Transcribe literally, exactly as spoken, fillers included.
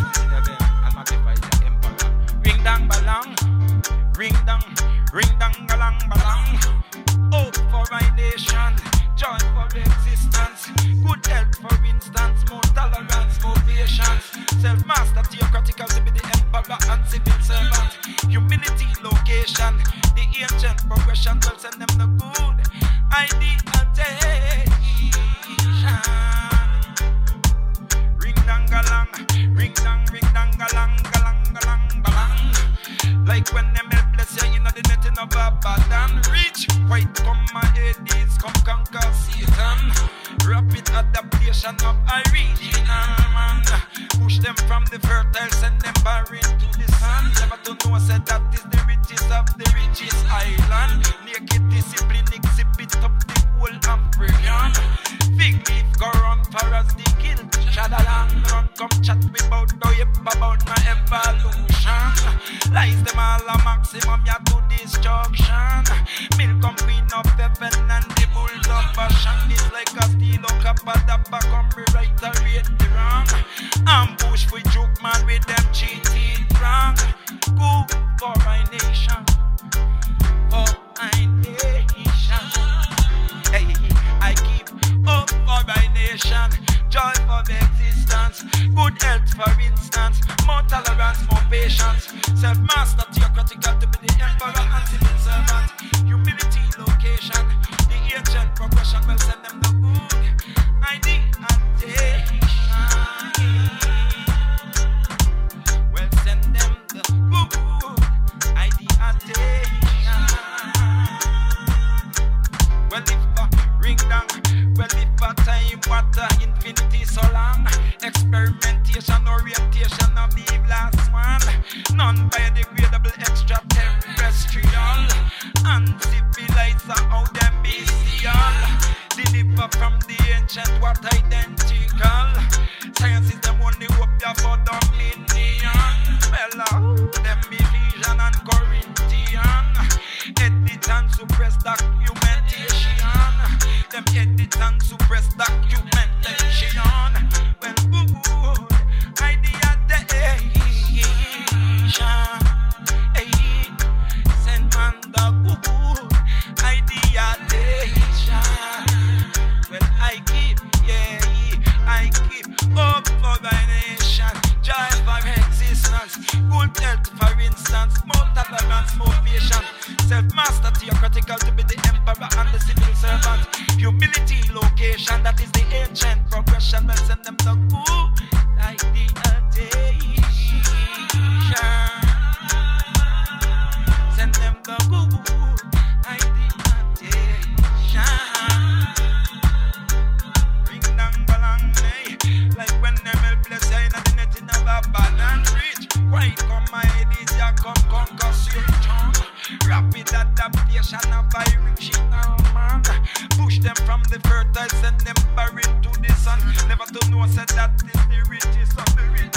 heaven and magnify the emperor. Ring dang balang, ring dang, ring dang balang balang. Hope for my nation, joy for existence, good health for instance, more tolerance, more patience, self-master, theocratical to be the emperor and civil servant, humility, location, the ancient progression will send them the good ideation. Ring dang galang, ring dang, ring dang galang, galang, galang, balang. Like when them helpless, yeah, you know the netting of a bad reach. White come my Hades, come conquer Satan. Rapid adaptation of original man. Push them from the fertile, send them barren to the sun. Never to know, said that is the richest of the richest island. Naked discipline exhibit up the whole African. Fig leaf go run for us the kill. Shadalang run, come chat without no hip about my evolution. Lies them all a maximum, ya to destruction. Milk come queen of heaven and the bulls of passion. It's like a steel or copper that back on me right or rate the wrong. Ambush for joke man with them cheating wrong. Go for my nation, for my nation. Hey, I keep up for my nation, joy for the existence, good health for instance, more tolerance, more patience, self-master, theocratical to be the emperor and civil servant, humility, location, the ancient progression will send them the good ideation. Will send them the good ideation. Well, if a ring down, well, if a time water infinity so long, experimentation, orientation of the last one, non-biodegradable extraterrestrial, uncivilized how them bestial, deliver from the ancient what identical, science is the only hope for dominion, well, uh, them Ephesian and Corinthian, edit and suppress documentation, them edit and suppress documentation, well, good ideation, hey, send man the good ideation, well, I keep, yeah, I keep hope for my nation, joy for existence, good health for instance, more tolerance, more patience, self-master, theocratical to be the emperor and the civil servant, humility, location, that is the ancient progression, will send them the good ideation, send them the good ideation, ring dang balang, like when them helpless, I know the netting of a balance reach, white come my Hades, ya come conquer Satan. Rapid adaptation of original man. Push them from the fertile, send them barren to the sun. Never to know, said that is the richest of the rich.